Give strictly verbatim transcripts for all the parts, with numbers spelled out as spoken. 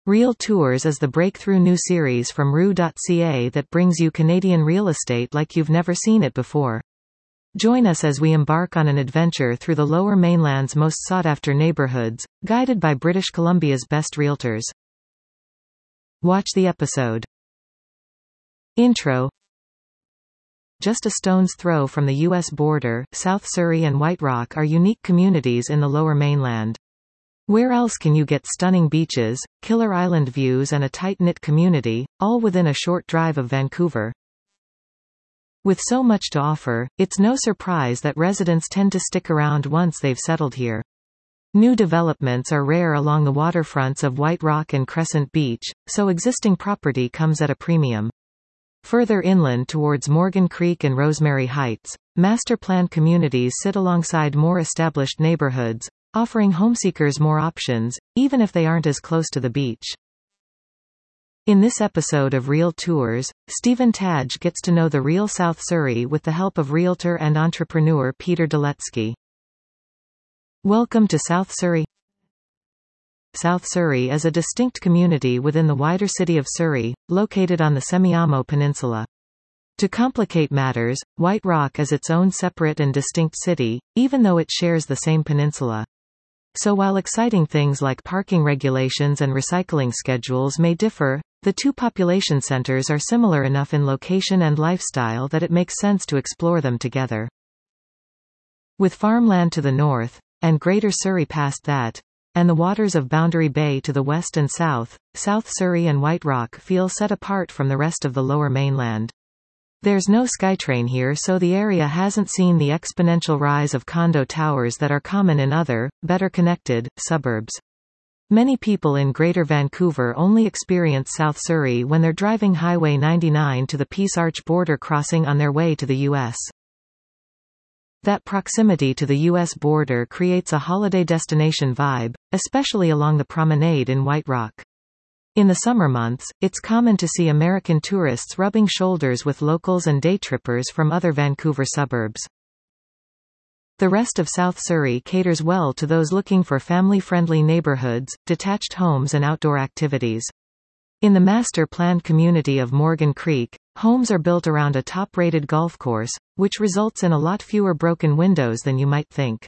Real Tours is the breakthrough new series from R U dot C A that brings you Canadian real estate like you've never seen it before. Join us as we embark on an adventure through the Lower Mainland's most sought-after neighborhoods, guided by British Columbia's best realtors. Watch the episode. Intro. Just a stone's throw from the U S border, South Surrey and White Rock are unique communities in the Lower Mainland. Where else can you get stunning beaches, killer island views and a tight-knit community, all within a short drive of Vancouver? With so much to offer, it's no surprise that residents tend to stick around once they've settled here. New developments are rare along the waterfronts of White Rock and Crescent Beach, so existing property comes at a premium. Further inland towards Morgan Creek and Rosemary Heights, master-planned communities sit alongside more established neighborhoods, offering homeseekers more options, even if they aren't as close to the beach. In this episode of Real Tours, Stephen Tadge gets to know the real South Surrey with the help of realtor and entrepreneur Peter Doletsky. Welcome to South Surrey. South Surrey is a distinct community within the wider city of Surrey, located on the Semiahmoo Peninsula. To complicate matters, White Rock is its own separate and distinct city, even though it shares the same peninsula. So while exciting things like parking regulations and recycling schedules may differ, the two population centers are similar enough in location and lifestyle that it makes sense to explore them together. With farmland to the north, and Greater Surrey past that, and the waters of Boundary Bay to the west and south, South Surrey and White Rock feel set apart from the rest of the Lower Mainland. There's no SkyTrain here, so the area hasn't seen the exponential rise of condo towers that are common in other, better connected, suburbs. Many people in Greater Vancouver only experience South Surrey when they're driving Highway ninety-nine to the Peace Arch border crossing on their way to the U S. That proximity to the U S border creates a holiday destination vibe, especially along the promenade in White Rock. In the summer months, it's common to see American tourists rubbing shoulders with locals and day trippers from other Vancouver suburbs. The rest of South Surrey caters well to those looking for family-friendly neighborhoods, detached homes and outdoor activities. In the master-planned community of Morgan Creek, homes are built around a top-rated golf course, which results in a lot fewer broken windows than you might think.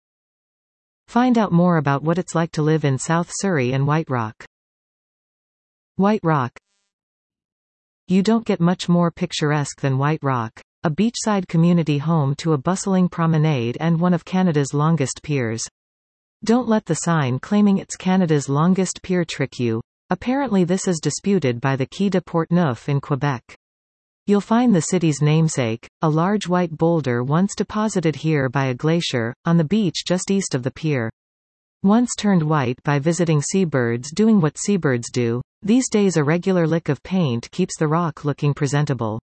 Find out more about what it's like to live in South Surrey and White Rock. White Rock. You don't get much more picturesque than White Rock, a beachside community home to a bustling promenade and one of Canada's longest piers. Don't let the sign claiming it's Canada's longest pier trick you. Apparently this is disputed by the Quai de Portneuf in Quebec. You'll find the city's namesake, a large white boulder once deposited here by a glacier, on the beach just east of the pier. Once turned white by visiting seabirds doing what seabirds do, these days a regular lick of paint keeps the rock looking presentable.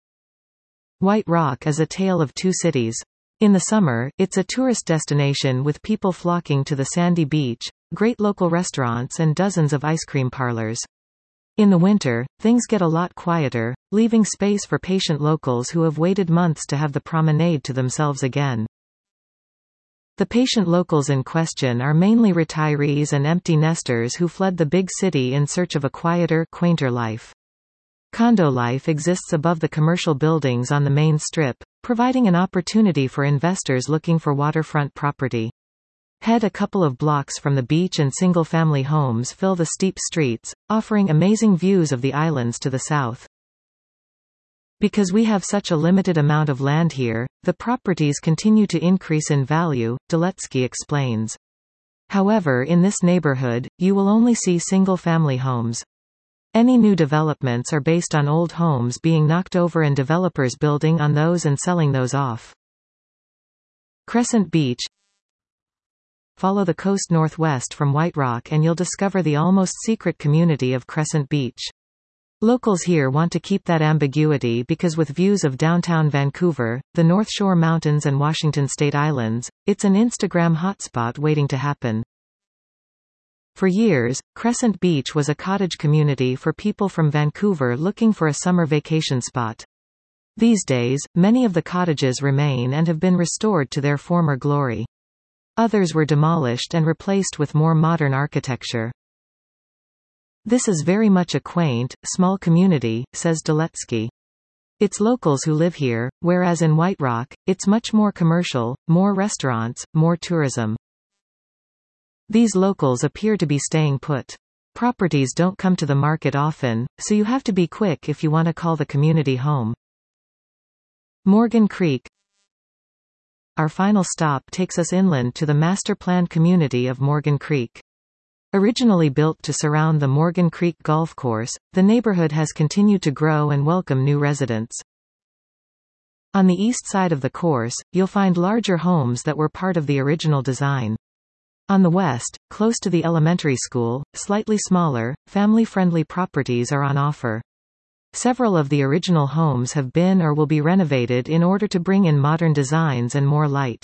White Rock is a tale of two cities. In the summer, it's a tourist destination with people flocking to the sandy beach, great local restaurants and dozens of ice cream parlors. In the winter, things get a lot quieter, leaving space for patient locals who have waited months to have the promenade to themselves again. The patient locals in question are mainly retirees and empty nesters who fled the big city in search of a quieter, quainter life. Condo life exists above the commercial buildings on the main strip, providing an opportunity for investors looking for waterfront property. Head a couple of blocks from the beach and single-family homes fill the steep streets, offering amazing views of the islands to the south. Because we have such a limited amount of land here, the properties continue to increase in value, Doletsky explains. However, in this neighborhood, you will only see single-family homes. Any new developments are based on old homes being knocked over and developers building on those and selling those off. Crescent Beach. Follow the coast northwest from White Rock and you'll discover the almost secret community of Crescent Beach. Locals here want to keep that ambiguity because with views of downtown Vancouver, the North Shore Mountains and Washington State Islands, it's an Instagram hotspot waiting to happen. For years, Crescent Beach was a cottage community for people from Vancouver looking for a summer vacation spot. These days, many of the cottages remain and have been restored to their former glory. Others were demolished and replaced with more modern architecture. This is very much a quaint, small community, says Duletsky. It's locals who live here, whereas in White Rock, it's much more commercial, more restaurants, more tourism. These locals appear to be staying put. Properties don't come to the market often, so you have to be quick if you want to call the community home. Morgan Creek. Our final stop takes us inland to the master-planned community of Morgan Creek. Originally built to surround the Morgan Creek Golf Course, the neighborhood has continued to grow and welcome new residents. On the east side of the course, you'll find larger homes that were part of the original design. On the west, close to the elementary school, slightly smaller, family-friendly properties are on offer. Several of the original homes have been or will be renovated in order to bring in modern designs and more light.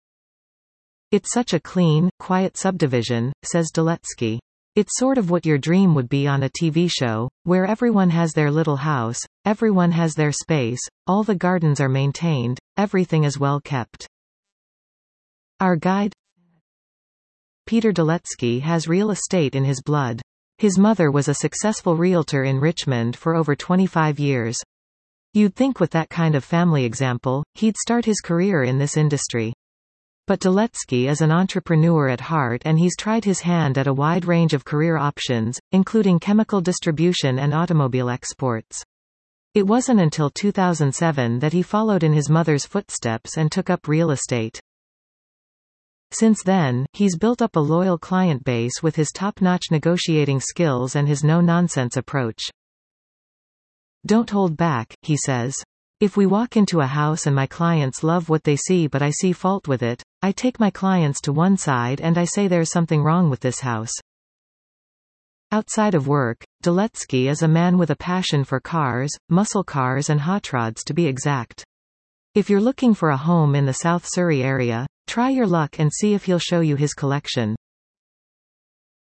It's such a clean, quiet subdivision, says Duletsky. It's sort of what your dream would be on a T V show, where everyone has their little house, everyone has their space, all the gardens are maintained, everything is well kept. Our guide Peter Duletsky has real estate in his blood. His mother was a successful realtor in Richmond for over twenty-five years. You'd think with that kind of family example, he'd start his career in this industry. But Duletsky is an entrepreneur at heart and he's tried his hand at a wide range of career options, including chemical distribution and automobile exports. It wasn't until two thousand seven that he followed in his mother's footsteps and took up real estate. Since then, he's built up a loyal client base with his top-notch negotiating skills and his no-nonsense approach. Don't hold back, he says. If we walk into a house and my clients love what they see but I see fault with it, I take my clients to one side and I say there's something wrong with this house. Outside of work, Duletsky is a man with a passion for cars, muscle cars and hot rods to be exact. If you're looking for a home in the South Surrey area, try your luck and see if he'll show you his collection.